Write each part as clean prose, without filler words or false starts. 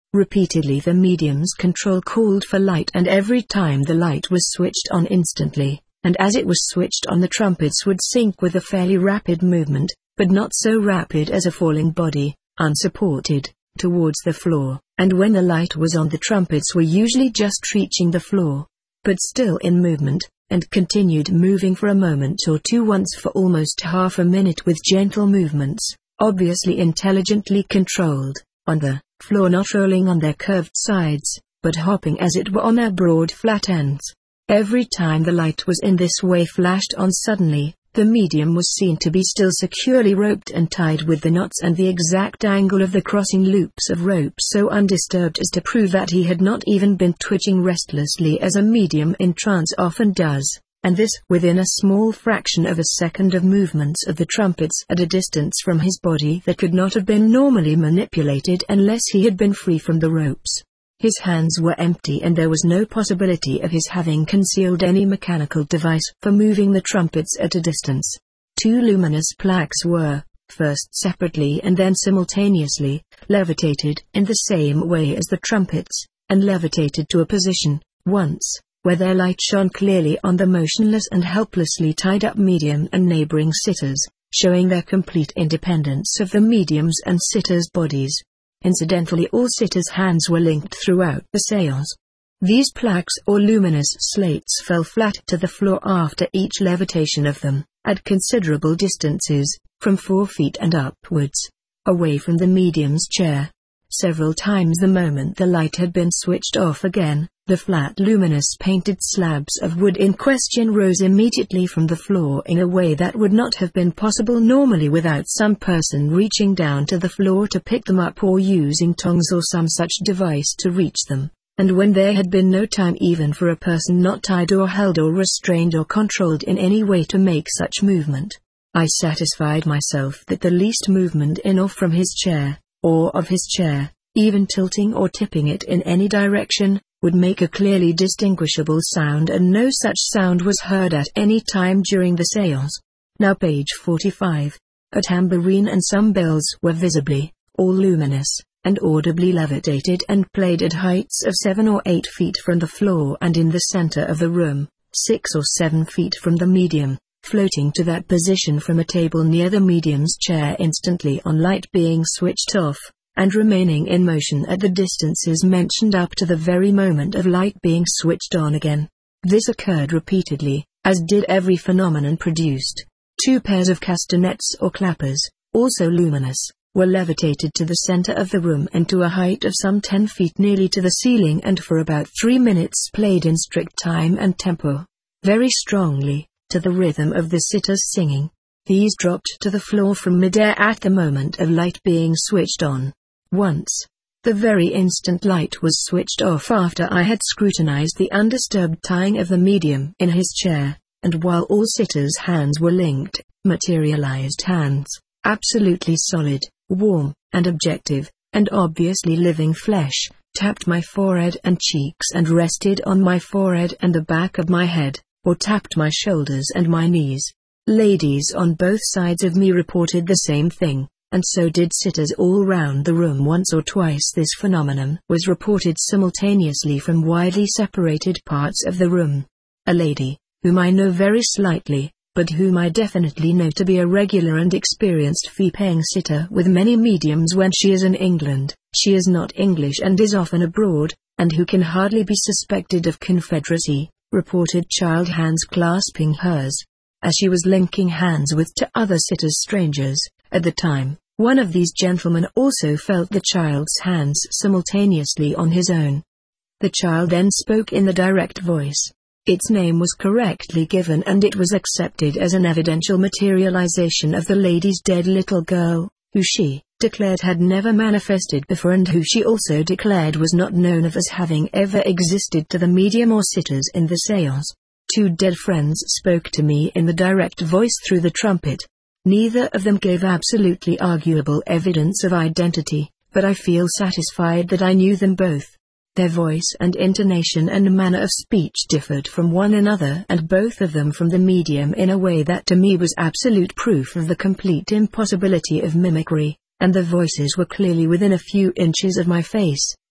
Repeatedly the medium's control called for light, and every time the light was switched on instantly, and as it was switched on the trumpets would sink with a fairly rapid movement, but not so rapid as a falling body, unsupported, towards the floor, and when the light was on the trumpets were usually just reaching the floor, but still in movement, and continued moving for a moment or two, once for almost half a minute, with gentle movements, obviously intelligently controlled, on the floor, not rolling on their curved sides, but hopping as it were on their broad flat ends. Every time the light was in this way flashed on suddenly, the medium was seen to be still securely roped and tied with the knots and the exact angle of the crossing loops of rope so undisturbed as to prove that he had not even been twitching restlessly as a medium in trance often does, and this within a small fraction of a second of movements of the trumpets at a distance from his body that could not have been normally manipulated unless he had been free from the ropes. His hands were empty, and there was no possibility of his having concealed any mechanical device for moving the trumpets at a distance. Two luminous plaques were, first separately and then simultaneously, levitated in the same way as the trumpets, and levitated to a position, once, where their light shone clearly on the motionless and helplessly tied up medium and neighboring sitters, showing their complete independence of the medium's and sitters' bodies. Incidentally, all sitters' hands were linked throughout the séance. These plaques or luminous slates fell flat to the floor after each levitation of them, at considerable distances, from 4 feet and upwards, away from the medium's chair. Several times the moment the light had been switched off again, the flat luminous painted slabs of wood in question rose immediately from the floor in a way that would not have been possible normally without some person reaching down to the floor to pick them up or using tongs or some such device to reach them, and when there had been no time even for a person not tied or held or restrained or controlled in any way to make such movement, I satisfied myself that the least movement in or from his chair, or of his chair, even tilting or tipping it in any direction, would make a clearly distinguishable sound, and no such sound was heard at any time during the séance. Now page 45. A tambourine and some bells were visibly, all luminous, and audibly levitated and played at heights of 7 or 8 feet from the floor and in the center of the room, 6 or 7 feet from the medium, floating to that position from a table near the medium's chair instantly on light being switched off, and remaining in motion at the distances mentioned up to the very moment of light being switched on again. This occurred repeatedly, as did every phenomenon produced. 2 pairs of castanets or clappers, also luminous, were levitated to the center of the room and to a height of some 10 feet nearly to the ceiling, and for about 3 minutes played in strict time and tempo, very strongly, to the rhythm of the sitters singing. These dropped to the floor from midair at the moment of light being switched on. Once, the very instant light was switched off after I had scrutinized the undisturbed tying of the medium in his chair, and while all sitters' hands were linked, materialized hands, absolutely solid, warm, and objective, and obviously living flesh, tapped my forehead and cheeks and rested on my forehead and the back of my head, or tapped my shoulders and my knees. Ladies on both sides of me reported the same thing, and so did sitters all round the room. Once or twice this phenomenon was reported simultaneously from widely separated parts of the room. A lady, whom I know very slightly, but whom I definitely know to be a regular and experienced fee-paying sitter with many mediums when she is in England, she is not English and is often abroad, and who can hardly be suspected of confederacy, reported child hands clasping hers, as she was linking hands with 2 other sitters strangers. At the time, one of these gentlemen also felt the child's hands simultaneously on his own. The child then spoke in the direct voice. Its name was correctly given, and it was accepted as an evidential materialization of the lady's dead little girl, who she declared had never manifested before, and who she also declared was not known of as having ever existed to the medium or sitters in the séance. 2 dead friends spoke to me in the direct voice through the trumpet. Neither of them gave absolutely arguable evidence of identity, but I feel satisfied that I knew them both. Their voice and intonation and manner of speech differed from one another, and both of them from the medium, in a way that to me was absolute proof of the complete impossibility of mimicry, and the voices were clearly within a few inches of my face,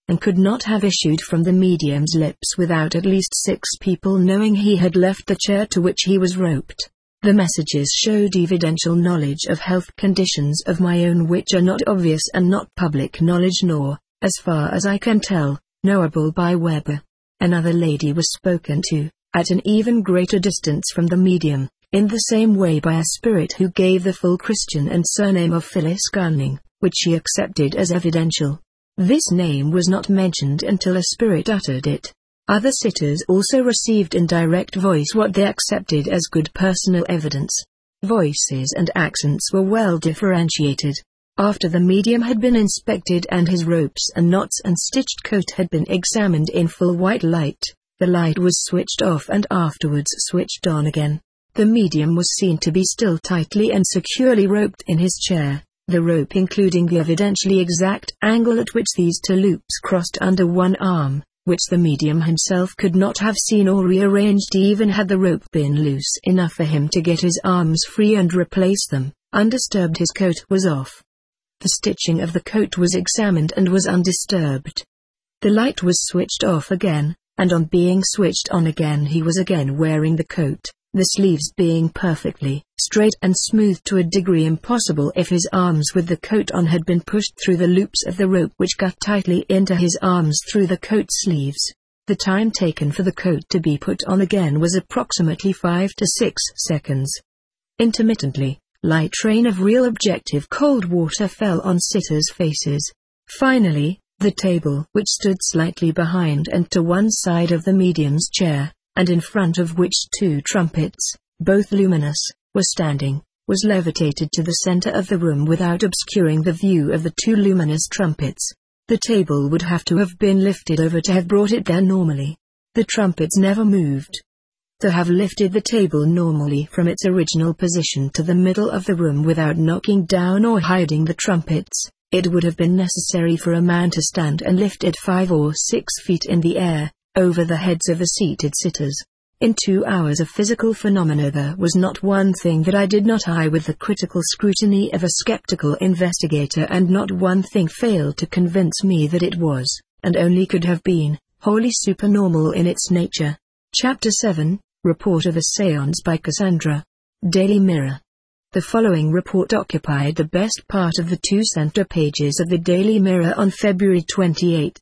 and could not have issued from the medium's lips without at least 6 people knowing he had left the chair to which he was roped. The messages showed evidential knowledge of health conditions of my own which are not obvious and not public knowledge nor, as far as I can tell, knowable by Weber. Another lady was spoken to, at an even greater distance from the medium, in the same way by a spirit who gave the full Christian and surname of Phyllis Gunning, which she accepted as evidential. This name was not mentioned until a spirit uttered it. Other sitters also received in direct voice what they accepted as good personal evidence. Voices and accents were well differentiated. After the medium had been inspected and his ropes and knots and stitched coat had been examined in full white light, the light was switched off and afterwards switched on again. The medium was seen to be still tightly and securely roped in his chair, the rope including the evidentially exact angle at which these 2 loops crossed under one arm, which the medium himself could not have seen or rearranged even had the rope been loose enough for him to get his arms free and replace them. Undisturbed, his coat was off. The stitching of the coat was examined and was undisturbed. The light was switched off again, and on being switched on again he was again wearing the coat, the sleeves being perfectly straight and smooth to a degree impossible if his arms with the coat on had been pushed through the loops of the rope which got tightly into his arms through the coat sleeves. The time taken for the coat to be put on again was approximately 5 to 6 seconds. Intermittently, light rain of real objective cold water fell on sitters' faces. Finally, the table, which stood slightly behind and to one side of the medium's chair, and in front of which 2 trumpets, both luminous, were standing, was levitated to the center of the room without obscuring the view of the 2 luminous trumpets. The table would have to have been lifted over to have brought it there normally. The trumpets never moved. To have lifted the table normally from its original position to the middle of the room without knocking down or hiding the trumpets, it would have been necessary for a man to stand and lift it 5 or 6 feet in the air, over the heads of the seated sitters. In 2 hours of physical phenomena there was not one thing that I did not eye with the critical scrutiny of a skeptical investigator, and not one thing failed to convince me that it was, and only could have been, wholly supernormal in its nature. Chapter 7, Report of a Séance by Cassandra. Daily Mirror. The following report occupied the best part of the 2 center pages of the Daily Mirror on February 28,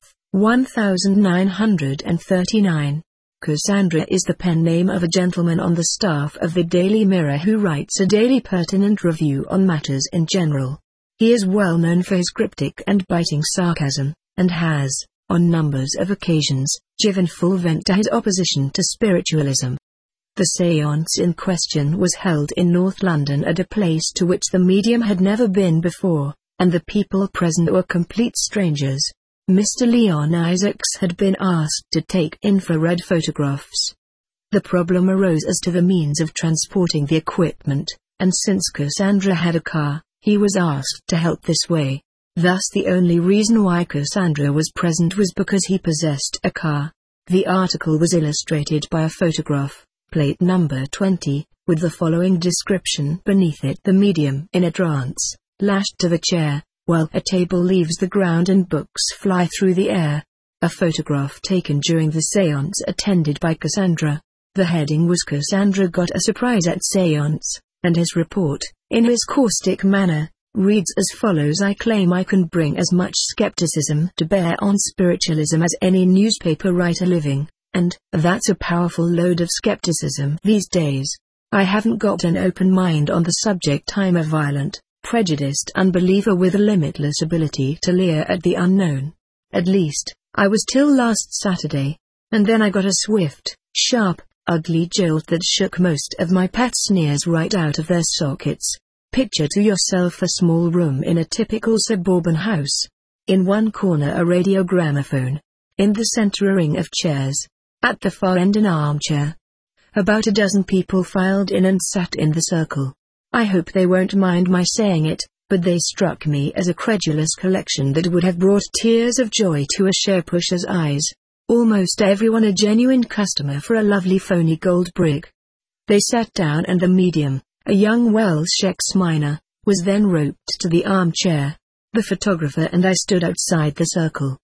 1939. Cassandra is the pen name of a gentleman on the staff of the Daily Mirror who writes a daily pertinent review on matters in general. He is well known for his cryptic and biting sarcasm, and has, on numbers of occasions, given full vent to his opposition to spiritualism. The séance in question was held in North London at a place to which the medium had never been before, and the people present were complete strangers. Mr. Leon Isaacs had been asked to take infrared photographs. The problem arose as to the means of transporting the equipment, and since Cassandra had a car, he was asked to help this way. Thus the only reason why Cassandra was present was because he possessed a car. The article was illustrated by a photograph, plate number 20, with the following description beneath it: the medium in a trance, lashed to the chair, while a table leaves the ground and books fly through the air. A photograph taken during the séance attended by Cassandra. The heading was "Cassandra got a surprise at séance," and his report, in his caustic manner, reads as follows: I claim I can bring as much skepticism to bear on spiritualism as any newspaper writer living, and that's a powerful load of skepticism these days. I haven't got an open mind on the subject. I'm a violent, prejudiced unbeliever with a limitless ability to leer at the unknown. At least, I was till last Saturday. And then I got a swift, sharp, ugly jolt that shook most of my pet sneers right out of their sockets. Picture to yourself a small room in a typical suburban house. In one corner a radio gramophone. In the center a ring of chairs. At the far end an armchair. About a dozen people filed in and sat in the circle. I hope they won't mind my saying it, but they struck me as a credulous collection that would have brought tears of joy to a share-pusher's eyes. Almost everyone a genuine customer for a lovely phony gold brig. They sat down and the medium, a young Welsh ex-miner, was then roped to the armchair. The photographer and I stood outside the circle.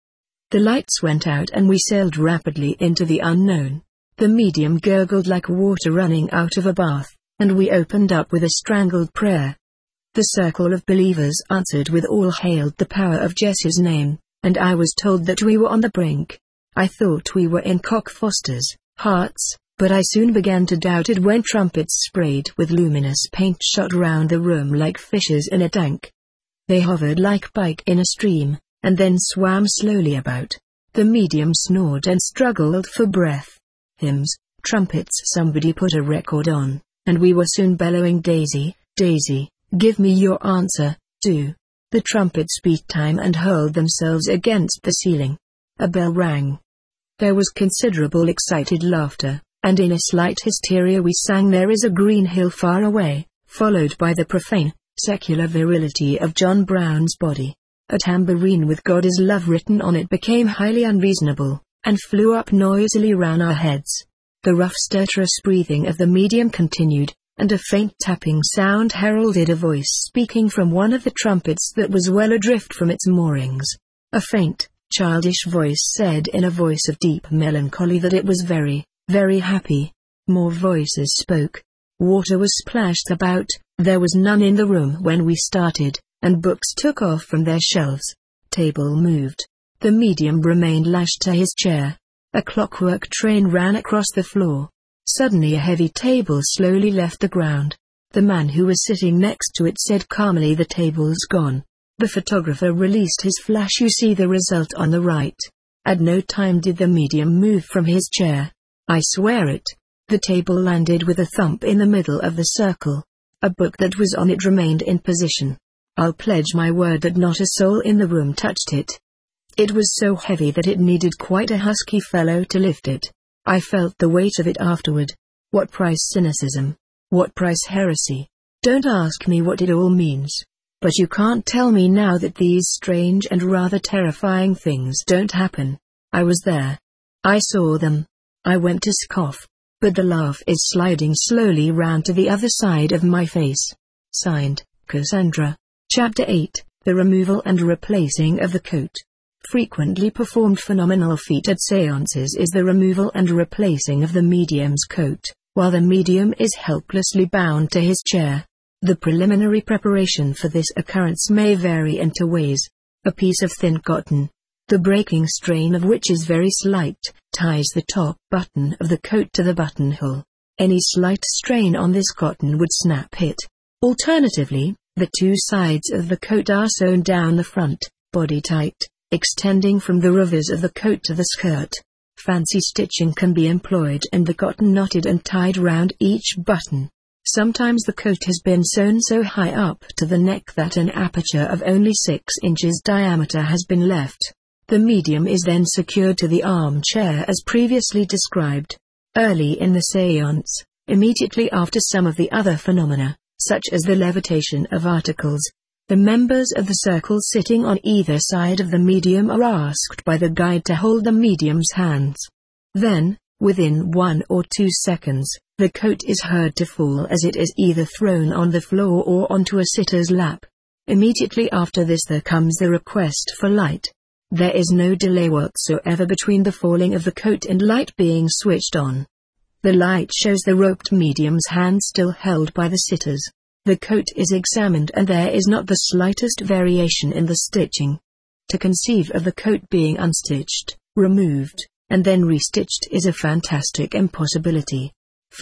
The lights went out and we sailed rapidly into the unknown. The medium gurgled like water running out of a bath, and we opened up with a strangled prayer. The circle of believers answered with all hailed the power of Jesse's name, and I was told that we were on the brink. I thought we were in Cockfoster's Hearts, but I soon began to doubt it when trumpets sprayed with luminous paint shot round the room like fishes in a tank. They hovered like pike in a stream, and then swam slowly about. The medium snored and struggled for breath. Hymns, trumpets, somebody put a record on, and we were soon bellowing, Daisy, Daisy, give me your answer, do. The trumpets beat time and hurled themselves against the ceiling. A bell rang. There was considerable excited laughter, and in a slight hysteria we sang There Is a Green Hill Far Away, followed by the profane, secular virility of John Brown's Body. A tambourine with God is Love written on it became highly unreasonable, and flew up noisily round our heads. The rough stertorous breathing of the medium continued, and a faint tapping sound heralded a voice speaking from one of the trumpets that was well adrift from its moorings. A faint, childish voice said in a voice of deep melancholy that it was very, very happy. More voices spoke. Water was splashed about. There was none in the room when we started, and books took off from their shelves. Table moved. The medium remained lashed to his chair. A clockwork train ran across the floor. Suddenly a heavy table slowly left the ground. The man who was sitting next to it said calmly, The table's gone. The photographer released his flash. You see the result on the right. At no time did the medium move from his chair. I swear it. The table landed with a thump in the middle of the circle. A book that was on it remained in position. I'll pledge my word that not a soul in the room touched it. It was so heavy that it needed quite a husky fellow to lift it. I felt the weight of it afterward. What price cynicism? What price heresy? Don't ask me what it all means. But you can't tell me now that these strange and rather terrifying things don't happen. I was there. I saw them. I went to scoff. But the laugh is sliding slowly round to the other side of my face. Signed, Cassandra. Chapter 8, The Removal and Replacing of the Coat. Frequently performed phenomenal feat at seances is the removal and replacing of the medium's coat, while the medium is helplessly bound to his chair. The preliminary preparation for this occurrence may vary in two ways. A piece of thin cotton, the breaking strain of which is very slight, ties the top button of the coat to the buttonhole. Any slight strain on this cotton would snap it. Alternatively, the two sides of the coat are sewn down the front, body tight, extending from the rivers of the coat to the skirt. Fancy stitching can be employed and the cotton knotted and tied round each button. Sometimes the coat has been sewn so high up to the neck that an aperture of only 6 inches diameter has been left. The medium is then secured to the armchair as previously described. Early in the séance, immediately after some of the other phenomena, such as the levitation of articles, the members of the circle sitting on either side of the medium are asked by the guide to hold the medium's hands. Then, within 1 or 2 seconds, the coat is heard to fall as it is either thrown on the floor or onto a sitter's lap. Immediately after this there comes the request for light. There is no delay whatsoever between the falling of the coat and light being switched on. The light shows the roped medium's hand still held by the sitters. The coat is examined and there is not the slightest variation in the stitching. To conceive of the coat being unstitched, removed, and then restitched is a fantastic impossibility.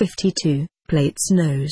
52. Plates Nose.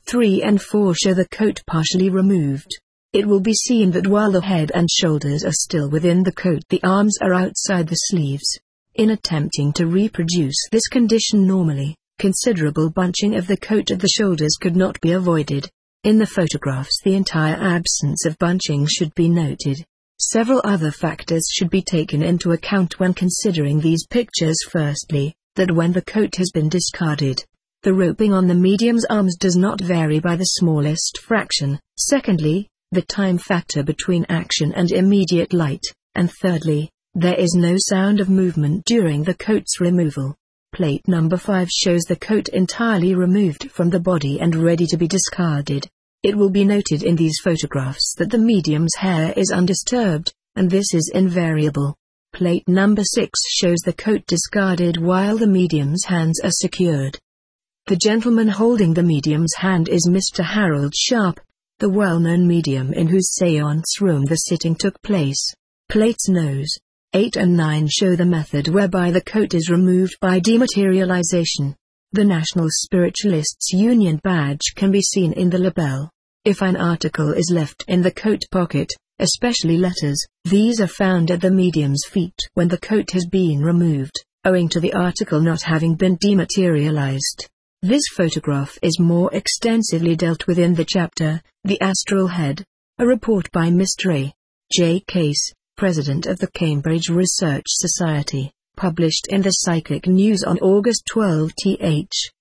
3 and 4 show the coat partially removed. It will be seen that while the head and shoulders are still within the coat, the arms are outside the sleeves. In attempting to reproduce this condition normally, considerable bunching of the coat at the shoulders could not be avoided. In the photographs the entire absence of bunching should be noted. Several other factors should be taken into account when considering these pictures. Firstly, that when the coat has been discarded, the roping on the medium's arms does not vary by the smallest fraction. Secondly, the time factor between action and immediate light. And thirdly, there is no sound of movement during the coat's removal. Plate number 5 shows the coat entirely removed from the body and ready to be discarded. It will be noted in these photographs that the medium's hair is undisturbed, and this is invariable. Plate number 6 shows the coat discarded while the medium's hands are secured. The gentleman holding the medium's hand is Mr. Harold Sharp, the well-known medium in whose séance room the sitting took place. Plates Nos. 8 and 9 show the method whereby the coat is removed by dematerialization. The National Spiritualists Union badge can be seen in the lapel. If an article is left in the coat pocket, especially letters, these are found at the medium's feet when the coat has been removed, owing to the article not having been dematerialized. This photograph is more extensively dealt with in the chapter, The Astral Head. A report by Mr. A. J. Case, President of the Cambridge Research Society, published in the Psychic News on August 12 th.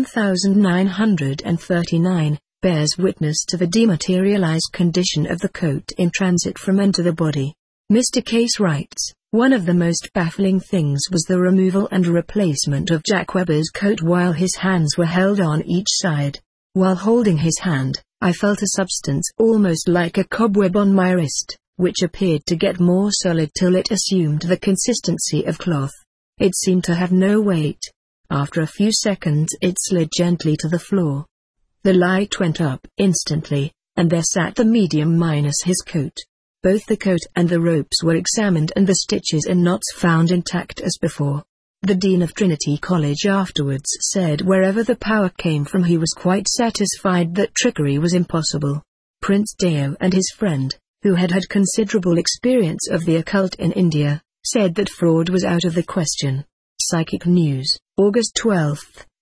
1939, bears witness to the dematerialized condition of the coat in transit from into the body. Mr. Case writes, "One of the most baffling things was the removal and replacement of Jack Webber's coat while his hands were held on each side. While holding his hand, I felt a substance almost like a cobweb on my wrist, which appeared to get more solid till it assumed the consistency of cloth. It seemed to have no weight. After a few seconds it slid gently to the floor. The light went up instantly, and there sat the medium minus his coat. Both the coat and the ropes were examined and the stitches and knots found intact as before." The Dean of Trinity College afterwards said wherever the power came from he was quite satisfied that trickery was impossible. Prince Deo and his friend, who had had considerable experience of the occult in India, said that fraud was out of the question. Psychic News, August 12,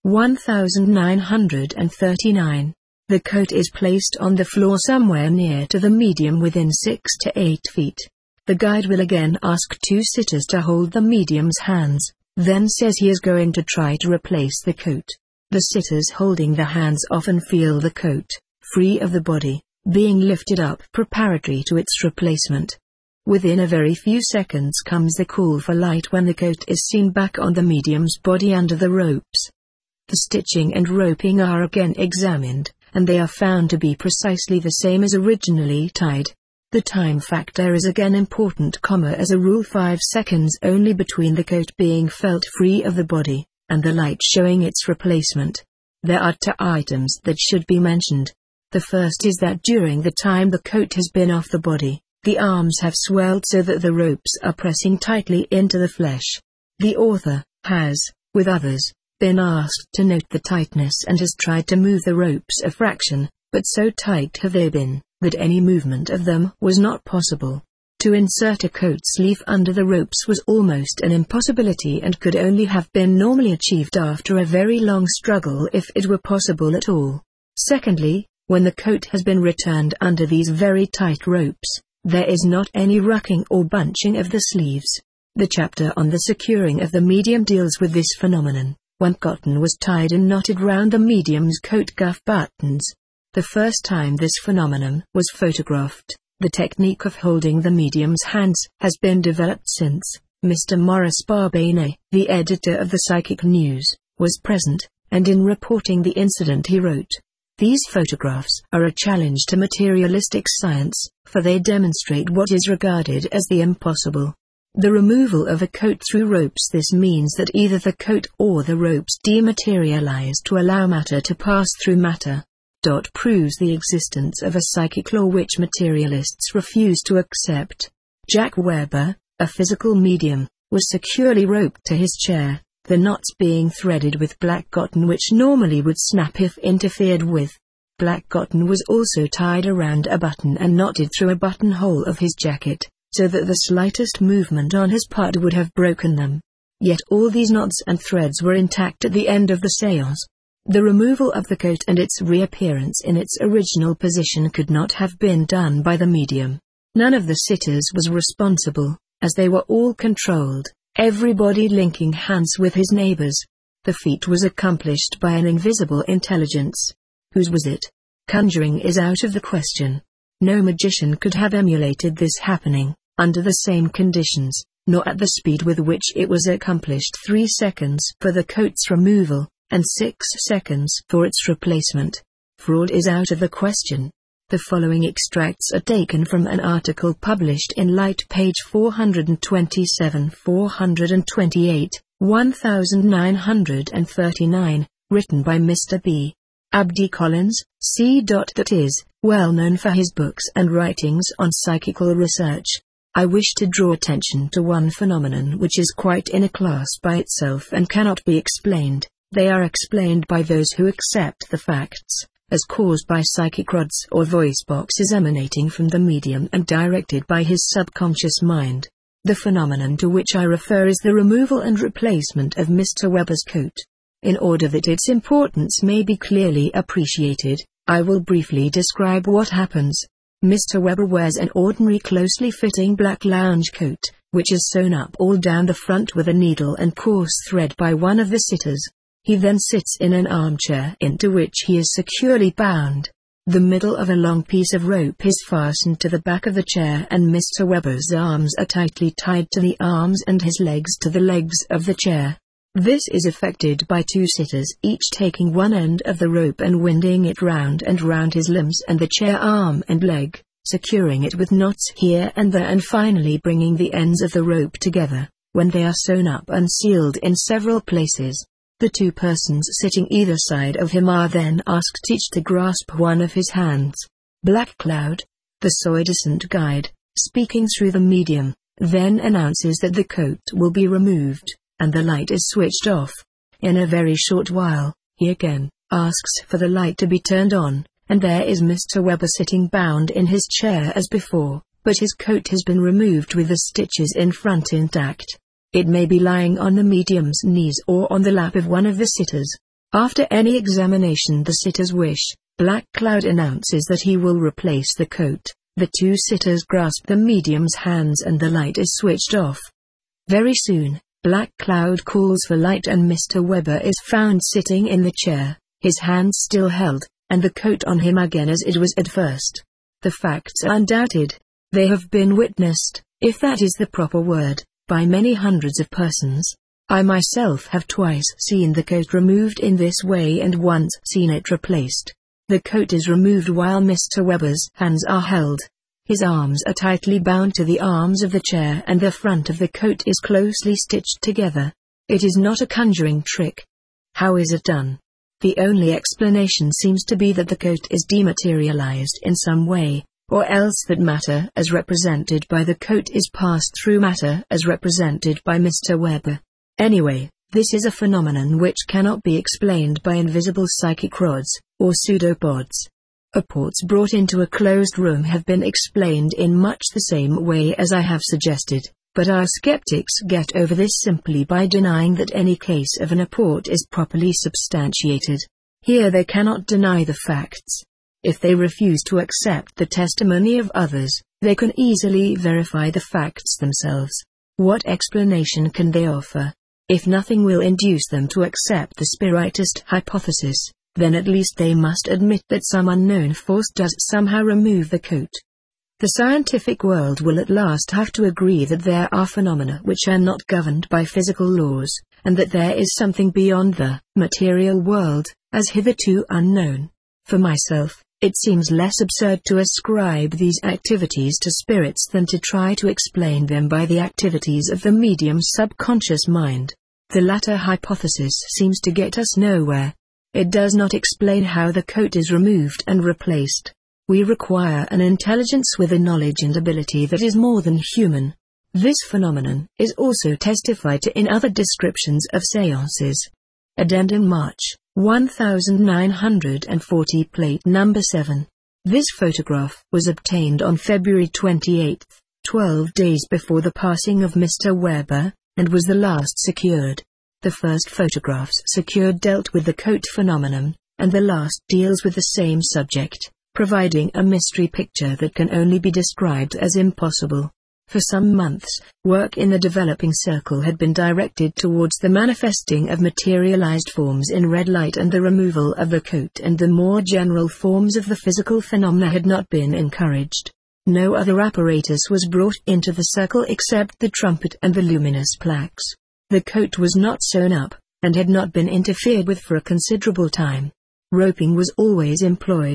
1939. The coat is placed on the floor somewhere near to the medium within 6 to 8 feet. The guide will again ask 2 sitters to hold the medium's hands, then says he is going to try to replace the coat. The sitters holding the hands often feel the coat, free of the body, being lifted up preparatory to its replacement. Within a very few seconds comes the call for light when the coat is seen back on the medium's body under the ropes. The stitching and roping are again examined, and they are found to be precisely the same as originally tied. The time factor is again important, as a rule 5 seconds only between the coat being felt free of the body, and the light showing its replacement. There are 2 items that should be mentioned. The first is that during the time the coat has been off the body, the arms have swelled so that the ropes are pressing tightly into the flesh. The author has, with others, been asked to note the tightness and has tried to move the ropes a fraction, but so tight have they been, that any movement of them was not possible. To insert a coat sleeve under the ropes was almost an impossibility and could only have been normally achieved after a very long struggle if it were possible at all. Secondly, when the coat has been returned under these very tight ropes, there is not any rucking or bunching of the sleeves. The chapter on the securing of the medium deals with this phenomenon, when cotton was tied and knotted round the medium's coat cuff buttons. The first time this phenomenon was photographed, the technique of holding the medium's hands has been developed since. Mr. Maurice Barbane, the editor of the Psychic News, was present, and in reporting the incident he wrote, "These photographs are a challenge to materialistic science, for they demonstrate what is regarded as the impossible. The removal of a coat through ropes. This means that either the coat or the ropes dematerialize to allow matter to pass through matter. Proves the existence of a psychic law which materialists refuse to accept. Jack Webber, a physical medium, was securely roped to his chair, the knots being threaded with black cotton which normally would snap if interfered with. Black cotton was also tied around a button and knotted through a buttonhole of his jacket, so that the slightest movement on his part would have broken them. Yet all these knots and threads were intact at the end of the seance. The removal of the coat and its reappearance in its original position could not have been done by the medium. None of the sitters was responsible, as they were all controlled, everybody linking hands with his neighbors. The feat was accomplished by an invisible intelligence. Whose was it? Conjuring is out of the question. No magician could have emulated this happening, under the same conditions, nor at the speed with which it was accomplished. 3 seconds for the coat's removal, and 6 seconds for its replacement. Fraud is out of the question. The following extracts are taken from an article published in Light page 427-428, 1939, written by Mr. B. Abdi Collins, C. That is, well known for his books and writings on psychical research. I wish to draw attention to one phenomenon which is quite in a class by itself and cannot be explained. They are explained by those who accept the facts as caused by psychic rods or voice boxes emanating from the medium and directed by his subconscious mind. The phenomenon to which I refer is the removal and replacement of Mr. Weber's coat. In order that its importance may be clearly appreciated, I will briefly describe what happens. Mr. Weber wears an ordinary closely fitting black lounge coat, which is sewn up all down the front with a needle and coarse thread by one of the sitters. He then sits in an armchair into which he is securely bound. The middle of a long piece of rope is fastened to the back of the chair and Mr. Weber's arms are tightly tied to the arms and his legs to the legs of the chair. This is effected by two sitters each taking one end of the rope and winding it round and round his limbs and the chair arm and leg, securing it with knots here and there and finally bringing the ends of the rope together. When they are sewn up and sealed in several places, the two persons sitting either side of him are then asked each to grasp one of his hands. Black Cloud, the pseudoscient guide, speaking through the medium, then announces that the coat will be removed, and the light is switched off. In a very short while, he again asks for the light to be turned on, and there is Mr. Weber sitting bound in his chair as before, but his coat has been removed with the stitches in front intact. It may be lying on the medium's knees or on the lap of one of the sitters. After any examination the sitter's wish, Black Cloud announces that he will replace the coat. The two sitters grasp the medium's hands and the light is switched off. Very soon, Black Cloud calls for light and Mr. Weber is found sitting in the chair, his hands still held, and the coat on him again as it was at first. The facts are undoubted. They have been witnessed, if that is the proper word, by many hundreds of persons. I myself have twice seen the coat removed in this way and once seen it replaced. The coat is removed while Mr. Weber's hands are held. His arms are tightly bound to the arms of the chair and the front of the coat is closely stitched together. It is not a conjuring trick. How is it done? The only explanation seems to be that the coat is dematerialized in some way, or else that matter as represented by the coat is passed through matter as represented by Mr. Weber. Anyway, this is a phenomenon which cannot be explained by invisible psychic rods, or pseudopods. Apports brought into a closed room have been explained in much the same way as I have suggested, but our skeptics get over this simply by denying that any case of an apport is properly substantiated. Here they cannot deny the facts. If they refuse to accept the testimony of others, they can easily verify the facts themselves. What explanation can they offer? If nothing will induce them to accept the spiritist hypothesis, then at least they must admit that some unknown force does somehow remove the coat. The scientific world will at last have to agree that there are phenomena which are not governed by physical laws, and that there is something beyond the material world, as hitherto unknown. For myself, it seems less absurd to ascribe these activities to spirits than to try to explain them by the activities of the medium's subconscious mind. The latter hypothesis seems to get us nowhere. It does not explain how the coat is removed and replaced. We require an intelligence with a knowledge and ability that is more than human. This phenomenon is also testified to in other descriptions of seances. Addendum March 1940 Plate number 7. This photograph was obtained on February 28, 12 days before the passing of Mr. Weber, and was the last secured. The first photographs secured dealt with the coat phenomenon, and the last deals with the same subject, providing a mystery picture that can only be described as impossible. For some months, work in the developing circle had been directed towards the manifesting of materialized forms in red light and the removal of the coat, and the more general forms of the physical phenomena had not been encouraged. No other apparatus was brought into the circle except the trumpet and the luminous plaques. The coat was not sewn up, and had not been interfered with for a considerable time. Roping was always employed.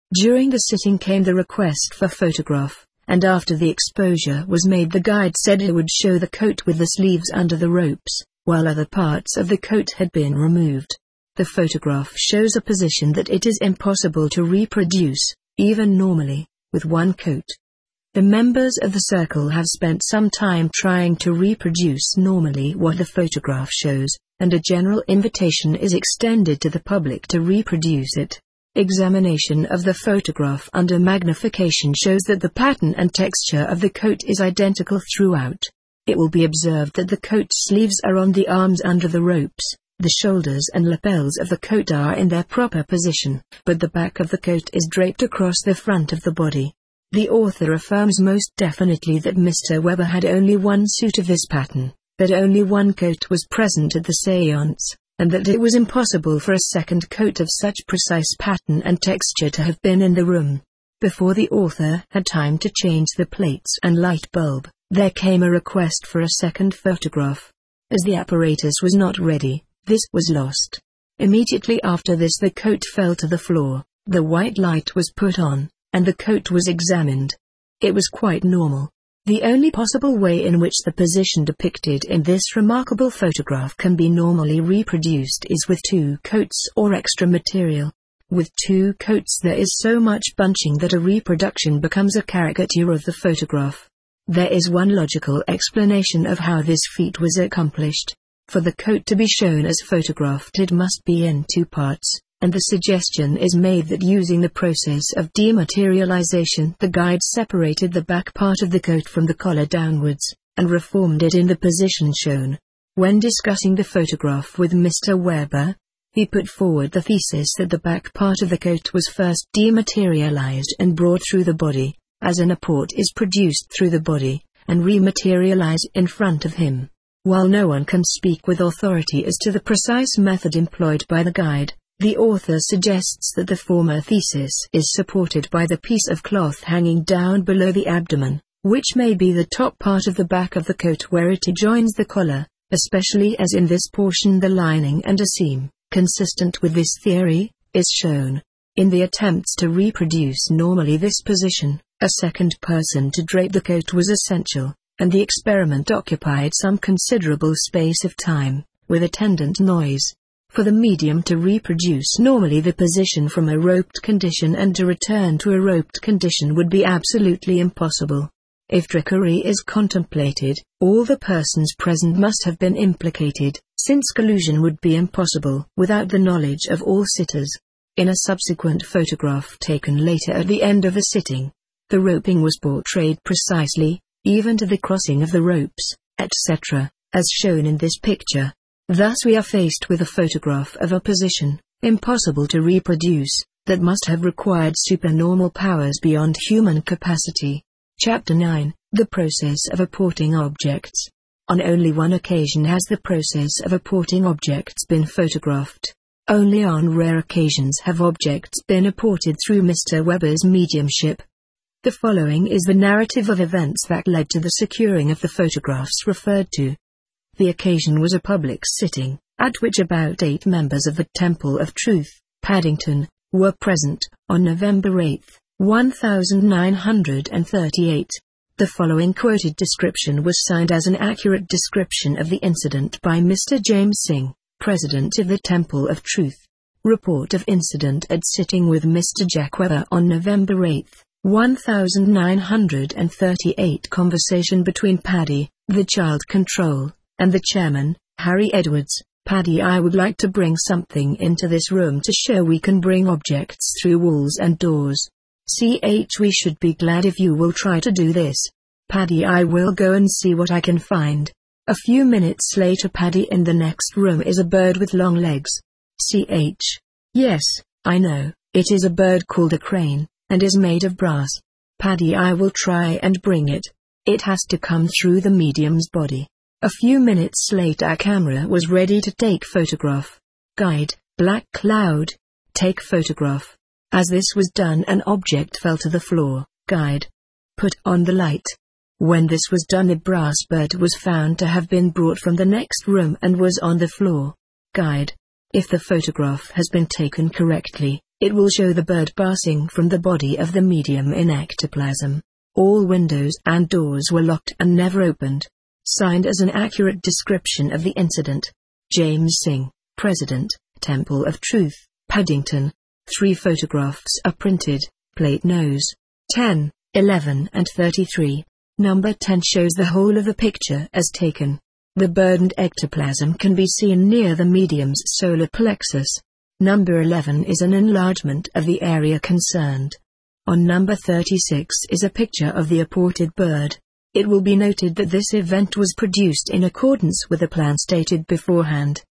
During the sitting came the request for photograph, and after the exposure was made, the guide said it would show the coat with the sleeves under the ropes, while other parts of the coat had been removed. The photograph shows a position that it is impossible to reproduce, even normally, with one coat. The members of the circle have spent some time trying to reproduce normally what the photograph shows, and a general invitation is extended to the public to reproduce it. Examination of the photograph under magnification shows that the pattern and texture of the coat is identical throughout. It will be observed that the coat sleeves are on the arms under the ropes, the shoulders and lapels of the coat are in their proper position, but the back of the coat is draped across the front of the body. The author affirms most definitely that Mr. Weber had only one suit of this pattern, that only one coat was present at the séance, and that it was impossible for a second coat of such precise pattern and texture to have been in the room. Before the author had time to change the plates and light bulb, there came a request for a second photograph. As the apparatus was not ready, this was lost. Immediately after this, the coat fell to the floor, the white light was put on, and the coat was examined. It was quite normal. The only possible way in which the position depicted in this remarkable photograph can be normally reproduced is with two coats or extra material. With two coats there is so much bunching that a reproduction becomes a caricature of the photograph. There is one logical explanation of how this feat was accomplished. For the coat to be shown as photographed, it must be in two parts, and the suggestion is made that using the process of dematerialization, the guide separated the back part of the coat from the collar downwards, and reformed it in the position shown. When discussing the photograph with Mr. Weber, he put forward the thesis that the back part of the coat was first dematerialized and brought through the body, as an apport is produced through the body, and rematerialized in front of him. While no one can speak with authority as to the precise method employed by the guide, the author suggests that the former thesis is supported by the piece of cloth hanging down below the abdomen, which may be the top part of the back of the coat where it adjoins the collar, especially as in this portion the lining and a seam, consistent with this theory, is shown. In the attempts to reproduce normally this position, a second person to drape the coat was essential, and the experiment occupied some considerable space of time, with attendant noise. For the medium to reproduce normally the position from a roped condition and to return to a roped condition would be absolutely impossible. If trickery is contemplated, all the persons present must have been implicated, since collusion would be impossible without the knowledge of all sitters. In a subsequent photograph taken later at the end of the sitting, the roping was portrayed precisely, even to the crossing of the ropes, etc., as shown in this picture. Thus we are faced with a photograph of a position, impossible to reproduce, that must have required supernormal powers beyond human capacity. Chapter 9, The Process of Apporting Objects. On only one occasion has the process of apporting objects been photographed. Only on rare occasions have objects been apported through Mr. Weber's mediumship. The following is the narrative of events that led to the securing of the photographs referred to. The occasion was a public sitting, at which about 8 members of the Temple of Truth, Paddington, were present, on November 8, 1938. The following quoted description was signed as an accurate description of the incident by Mr. James Singh, President of the Temple of Truth. Report of incident at sitting with Mr. Jack Weber on November 8, 1938. Conversation between Paddy, the child control, and the chairman, Harry Edwards. Paddy, I would like to bring something into this room to show we can bring objects through walls and doors. We should be glad if you will try to do this. Paddy, I will go and see what I can find. A few minutes later, Paddy, in the next room is a bird with long legs. Yes, I know, it is a bird called a crane, and is made of brass. Paddy, I will try and bring it. It has to come through the medium's body. A few minutes later, our camera was ready to take photograph. Guide, black cloud. Take photograph. As this was done, an object fell to the floor. Guide, put on the light. When this was done, a brass bird was found to have been brought from the next room and was on the floor. Guide, if the photograph has been taken correctly, It will show the bird passing from the body of the medium in ectoplasm. All windows and doors were locked and never opened. Signed as an accurate description of the incident. James Singh, President, Temple of Truth, Paddington. 3 photographs are printed. Plate Nos. 10, 11 and 33. Number 10 shows the whole of the picture as taken. The burdened ectoplasm can be seen near the medium's solar plexus. Number 11 is an enlargement of the area concerned. On number 36 is a picture of the aborted bird. It will be noted that this event was produced in accordance with a plan stated beforehand.